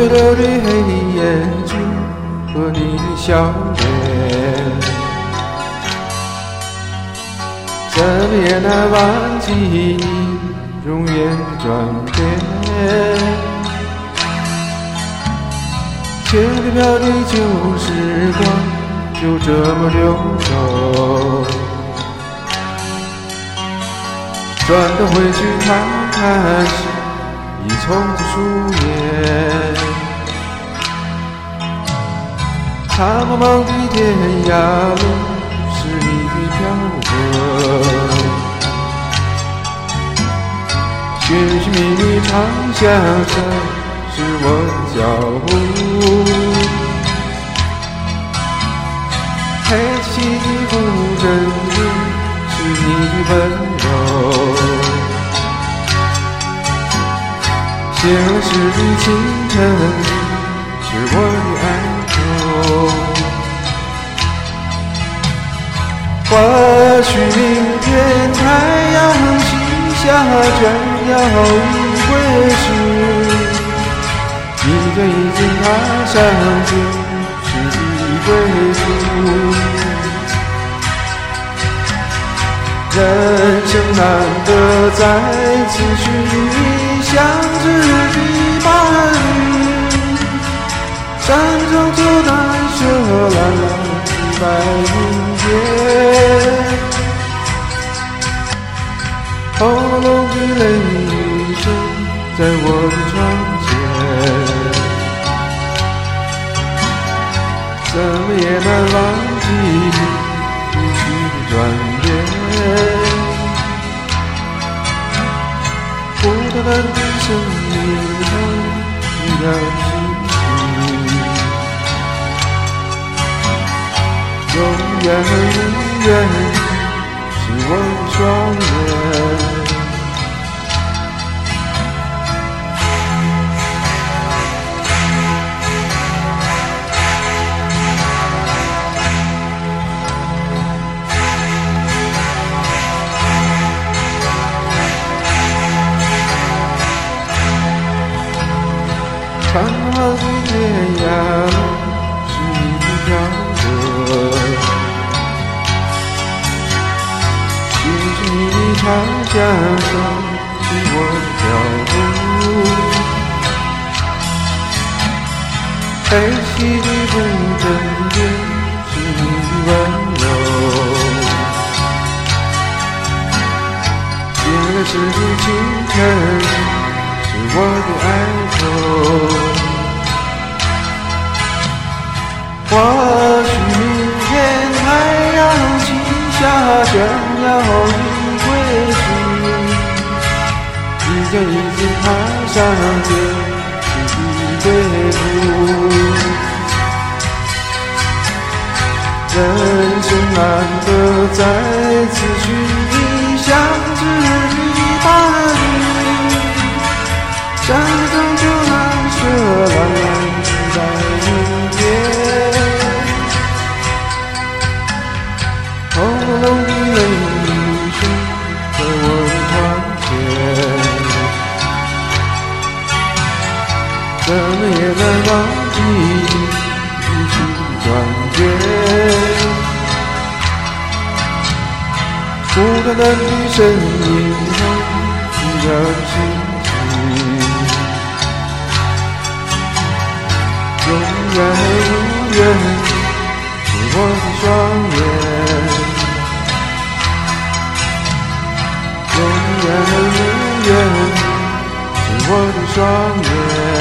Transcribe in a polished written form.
溜溜的黑眼珠和你的笑脸，怎么也难忘记你容颜的转变。轻飘的旧时光就这么流走，转头回去看看时，已从此数年。苍茫茫的天涯路，是你的漂泊，寻寻觅觅长相守，是我的脚步。黑漆漆的古镇里，是你的温柔。现实的清晨里，是我的哀愁。或许明天太阳西下，倦要一归时，你就已经踏上旧时的归途。人生难得再次寻觅相知的伴侣，山中就难舍蓝蓝的白云间。轰隆隆的雷声在我的窗前，怎么也难忘记你去的转变。孤单单的生命中一条心情，永远永远是我的双眼。苍茫的天涯路，是你的漂泊，寻寻觅觅长相守，是我的脚步。黑漆的古镇边，是你的温柔。醒来时的清晨，是我的哀愁。或许明天太阳西下，倦要一归时，你就已经踏上旧时的归途。人生难得再次寻觅相知的伴侣，山中就难舍蓝蓝的白云间。轰隆隆的雷声在我的窗前，怎么也难忘记你去的转变。孤单单的身影后，一条心情，永远永远是我的双眼。永远永远是我的双眼。